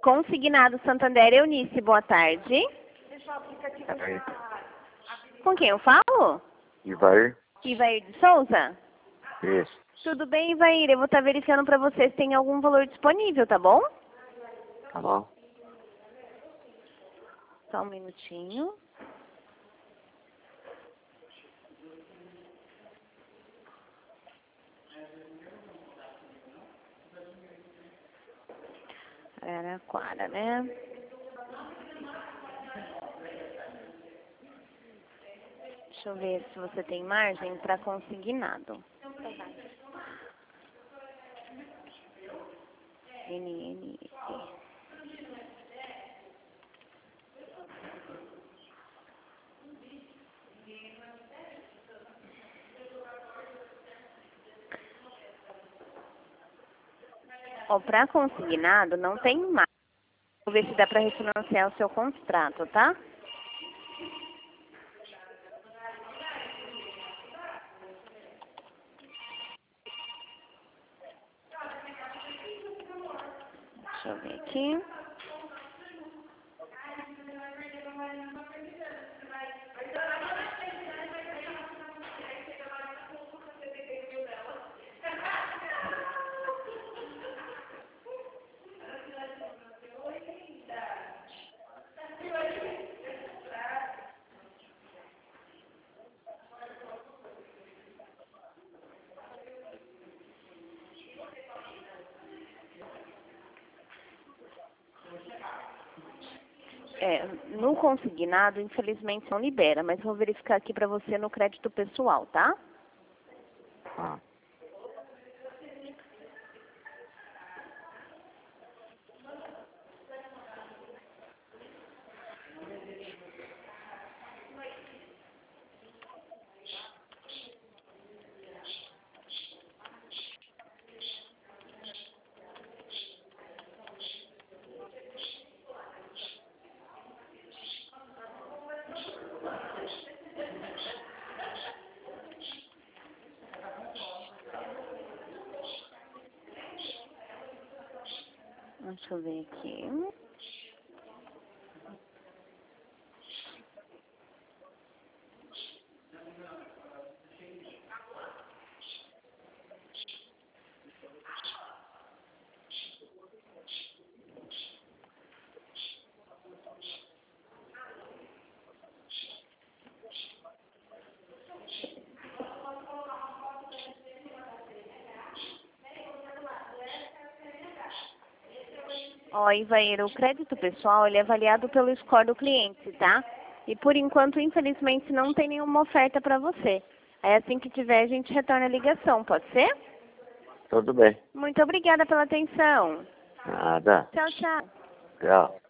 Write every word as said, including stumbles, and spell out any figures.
Consignado Santander Eunice, boa tarde. Aí, Com quem eu falo? Ivair? Ivair de Souza? Isso. Tudo bem, Ivair? Eu vou estar verificando para você se tem algum valor disponível, tá bom? Tá bom. Só um minutinho. Araraquara, né? Deixa eu ver se você tem margem para consignado. N N E. Ó, para consignado não tem mais. Vou ver se dá para refinanciar o seu contrato, tá? Deixa eu ver aqui. É, no consignado, infelizmente, não libera, mas vou verificar aqui para você no crédito pessoal, tá? Ah. Deixa eu ver aqui. Ó, Ivair, o crédito pessoal, ele é avaliado pelo score do cliente, tá? E por enquanto, infelizmente, não tem nenhuma oferta para você. Aí assim que tiver, a gente retorna a ligação, pode ser? Tudo bem. Muito obrigada pela atenção. Nada. Tchau, tchau. Tchau.